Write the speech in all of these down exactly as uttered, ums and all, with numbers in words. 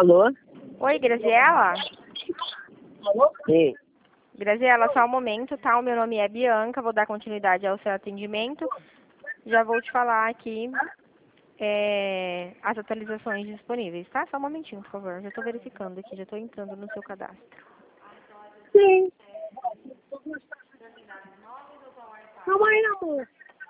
Alô? Oi, Graziela? Sim. Graziela, só um momento, tá? O meu nome é Bianca, vou dar continuidade ao seu atendimento. Já vou te falar aqui é, as atualizações disponíveis, tá? Só um momentinho, por favor. Já estou verificando aqui, já estou entrando no seu cadastro. Sim. Calma aí, amor.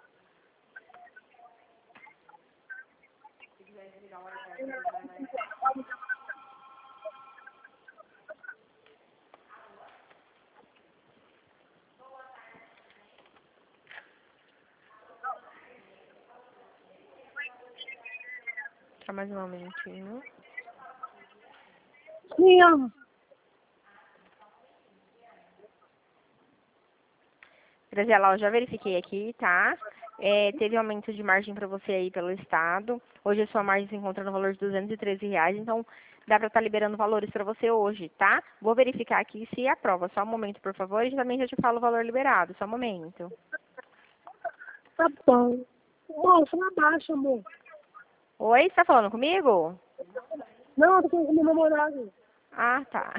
Só mais um momentinho. Sim, amor. Graziela, eu já verifiquei aqui, tá? É, teve aumento de margem para você aí pelo Estado. Hoje a sua margem se encontra no valor de duzentos e treze reais, então dá para estar liberando valores para você hoje, tá? Vou verificar aqui se aprova. Só um momento, por favor, e também já te falo o valor liberado. Só um momento. Tá bom. Moça, não abaixa, amor. Oi, você tá falando comigo? Não, eu tô falando com meu namorado. Ah, tá.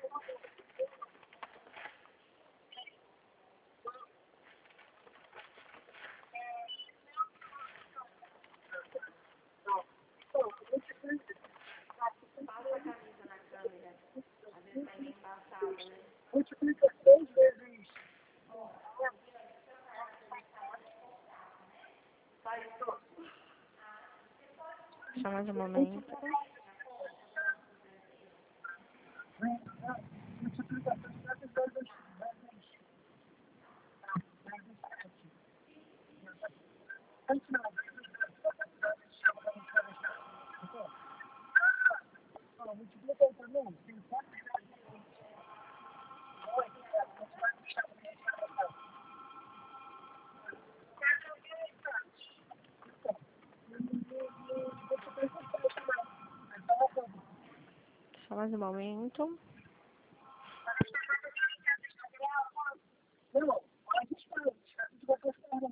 Multiplica seis vezes. Só mais um momento. Multiplica seis vezes. Multiplica aí também. Tem quatro vezes. Só mais um momento. Não, a gente vai. A gente vai postar.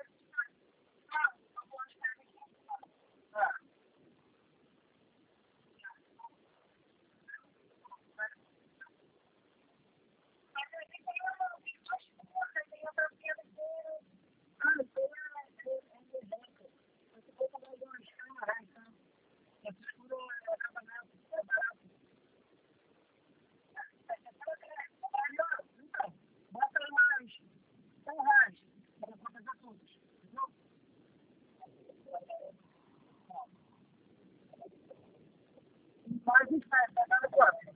Mas a gente vai pagar no quatro.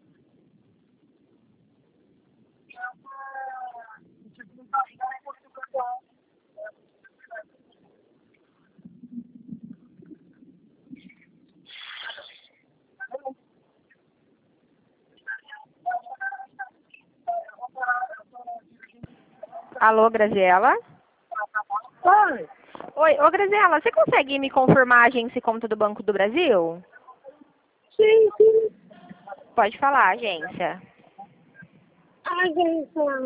Multiplica aí, vai multiplicar. Alô, Graziela? Oi. Oi, ô Graziela, você consegue me confirmar a agência e conta do Banco do Brasil? Sim, sim. Pode falar, agência. A agência